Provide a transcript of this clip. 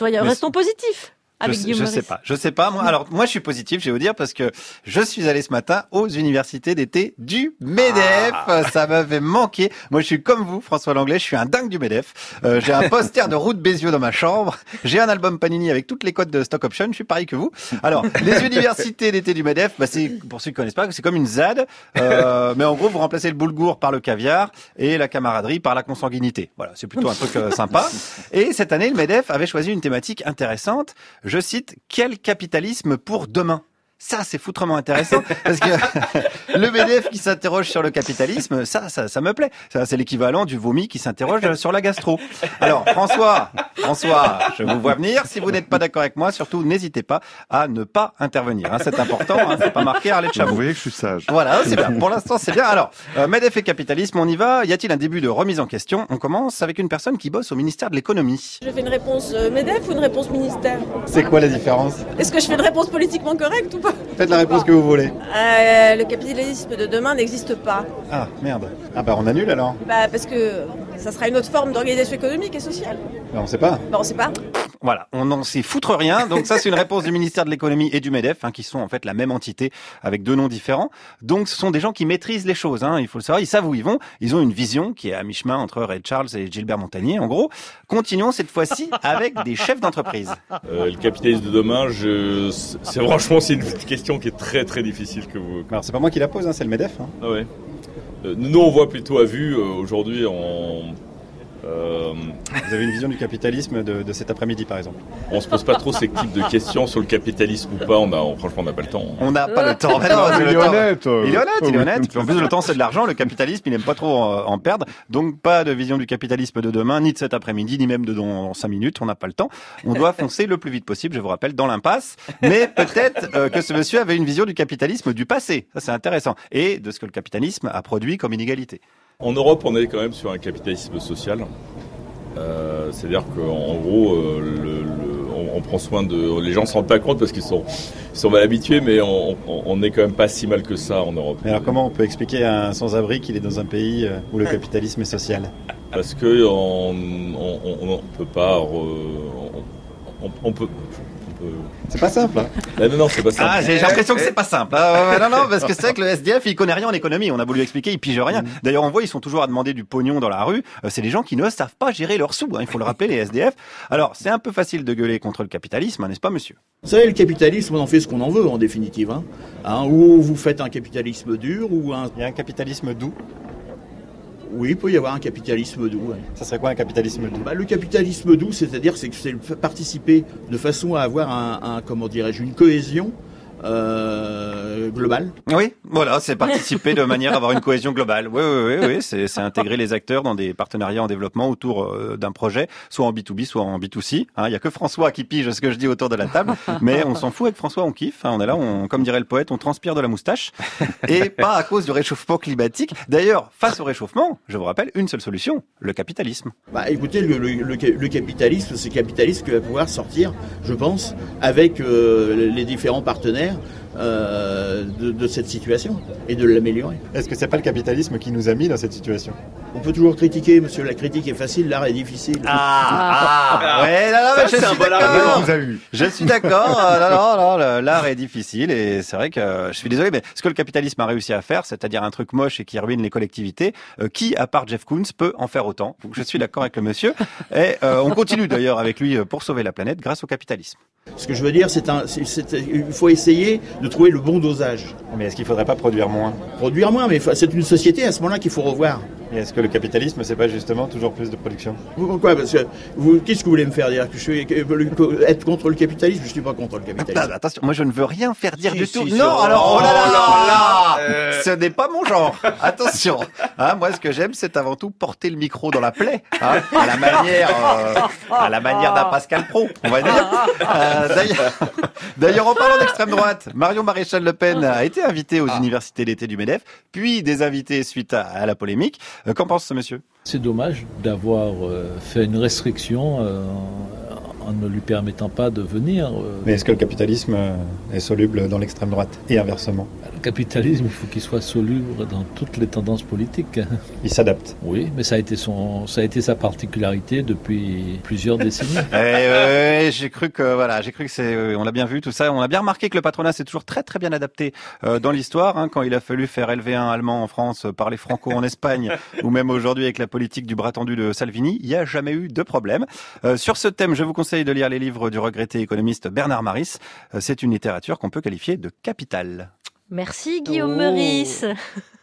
Restons positifs. Je sais pas. Moi, je suis positif, je vais vous dire, parce que je suis allé ce matin aux universités d'été du MEDEF. Ça m'avait manqué. Moi, je suis comme vous, François Langlais, je suis un dingue du MEDEF. J'ai un poster de Roux de Bézieux dans ma chambre. J'ai un album Panini avec toutes les codes de stock option. Je suis pareil que vous. Alors, les universités d'été du MEDEF, c'est, pour ceux qui connaissent pas, c'est comme une ZAD. Mais en gros, vous remplacez le boulgour par le caviar et la camaraderie par la consanguinité. Voilà, c'est plutôt un truc sympa. Et cette année, le MEDEF avait choisi une thématique intéressante. Je cite, quel capitalisme pour demain? Ça, c'est foutrement intéressant, parce que le MEDEF qui s'interroge sur le capitalisme, ça me plaît. Ça, c'est l'équivalent du vomi qui s'interroge sur la gastro. Alors, François, je vous vois venir. Si vous n'êtes pas d'accord avec moi, surtout, n'hésitez pas à ne pas intervenir. C'est important, c'est pas marqué Arlette Chabot. Vous voyez que je suis sage. Voilà, c'est bien. Pour l'instant, c'est bien. Alors, MEDEF et capitalisme, on y va. Y a-t-il un début de remise en question? On commence avec une personne qui bosse au ministère de l'économie. Je fais une réponse MEDEF ou une réponse ministère? C'est quoi la différence? Est-ce que je fais une réponse politiquement correcte ou pas? Faites la réponse que vous voulez. Le capitalisme de demain n'existe pas. Ah, merde. Ah bah on annule alors. Parce que ça sera une autre forme d'organisation économique et sociale. On sait pas. On sait pas. Voilà, on n'en sait foutre rien. Donc ça, c'est une réponse du ministère de l'économie et du MEDEF, qui sont en fait la même entité avec deux noms différents. Donc ce sont des gens qui maîtrisent les choses. Il faut le savoir, ils savent où ils vont. Ils ont une vision qui est à mi-chemin entre Ray Charles et Gilbert Montagnier. En gros, continuons cette fois-ci avec des chefs d'entreprise. Le capitalisme de demain, c'est une question qui est très très difficile que vous. Alors c'est pas moi qui la pose, c'est le MEDEF. Ah ouais. Nous on voit plutôt à vue aujourd'hui Vous avez une vision du capitalisme de cet après-midi, par exemple? On se pose pas trop ces types de questions sur le capitalisme ou pas. Franchement, on n'a pas le temps. On n'a pas le temps. Il est honnête. Il est honnête. Puis en plus, le temps, c'est de l'argent. Le capitalisme, il n'aime pas trop en perdre. Donc, pas de vision du capitalisme de demain, ni de cet après-midi, ni même de dans 5 minutes. On n'a pas le temps. On doit foncer le plus vite possible, je vous rappelle, dans l'impasse. Mais peut-être que ce monsieur avait une vision du capitalisme du passé. Ça, c'est intéressant. Et de ce que le capitalisme a produit comme inégalité. En Europe, on est quand même sur un capitalisme social. C'est-à-dire qu'en gros, on prend soin de... Les gens ne se rendent pas compte parce qu'ils sont mal habitués, mais on n'est quand même pas si mal que ça en Europe. Mais alors comment on peut expliquer à un sans-abri qu'il est dans un pays où le capitalisme est social? Parce que on peut pas... On peut... C'est pas simple. Non, c'est pas simple. Ah, j'ai l'impression que c'est pas simple. Non, parce que c'est vrai que le SDF, il connaît rien en économie. On a voulu lui expliquer, il pige rien. D'ailleurs, on voit, ils sont toujours à demander du pognon dans la rue. C'est des gens qui ne savent pas gérer leurs sous. Il faut le rappeler, les SDF. Alors, c'est un peu facile de gueuler contre le capitalisme, n'est-ce pas, monsieur? Vous savez, le capitalisme, on en fait ce qu'on en veut, en définitive. Ou vous faites un capitalisme dur, ou un... Il y a un capitalisme doux. Oui, il peut y avoir un capitalisme doux. Ouais. Ça serait quoi un capitalisme doux? Le capitalisme doux, c'est-à-dire c'est participer de façon à avoir une cohésion globale. Oui, voilà, c'est participer de manière à avoir une cohésion globale. Oui, c'est intégrer les acteurs dans des partenariats en développement autour d'un projet, soit en B2B, soit en B2C. Il y a que François qui pige ce que je dis autour de la table, mais on s'en fout avec François, on kiffe. On est là, comme dirait le poète, on transpire de la moustache, et pas à cause du réchauffement climatique. D'ailleurs, face au réchauffement, je vous rappelle une seule solution, le capitalisme. Écoutez, le capitalisme, c'est le capitalisme qui va pouvoir sortir, je pense, avec les différents partenaires de cette situation et de l'améliorer. Est-ce que c'est pas le capitalisme qui nous a mis dans cette situation? On peut toujours critiquer, monsieur, la critique est facile, l'art est difficile. Ouais, mais je suis d'accord. Je suis d'accord. L'art est difficile et c'est vrai que je suis désolé, mais ce que le capitalisme a réussi à faire, c'est-à-dire un truc moche et qui ruine les collectivités, qui, à part Jeff Koons, peut en faire autant? Donc je suis d'accord avec le monsieur et on continue d'ailleurs avec lui pour sauver la planète grâce au capitalisme. Ce que je veux dire, il faut essayer de trouver le bon dosage. Mais est-ce qu'il ne faudrait pas produire moins? Produire moins, mais c'est une société à ce moment-là qu'il faut revoir. Et est-ce que le capitalisme, c'est pas justement toujours plus de production? Pourquoi? Parce que qu'est-ce que vous voulez me faire dire? Que je suis être contre le capitalisme? Je suis pas contre le capitalisme. Attention, moi je ne veux rien faire dire du tout. Non, alors oh là, ce n'est pas mon genre. Attention. Moi, ce que j'aime, c'est avant tout porter le micro dans la plaie, à la manière d'un Pascal Praud, on va dire. D'ailleurs, en parlant d'extrême droite, Marion Maréchal Le Pen a été invitée aux universités d'été du MEDEF, puis désinvitée suite à la polémique. Qu'en pense ce monsieur? C'est dommage d'avoir fait une restriction en ne lui permettant pas de venir. Mais est-ce que le capitalisme est soluble dans l'extrême droite et inversement ? Le capitalisme, il faut qu'il soit soluble dans toutes les tendances politiques. Il s'adapte. Oui, mais ça a été sa particularité depuis plusieurs décennies. J'ai cru que c'est, on l'a bien vu tout ça. On a bien remarqué que le patronat s'est toujours très très bien adapté dans l'histoire. Quand il a fallu faire LV1 allemand en France, parler franco en Espagne, ou même aujourd'hui avec la politique du bras tendu de Salvini, il n'y a jamais eu de problème. Sur ce thème, je vous conseille de lire les livres du regretté économiste Bernard Maris. C'est une littérature qu'on peut qualifier de capitale. Merci Guillaume Meurice.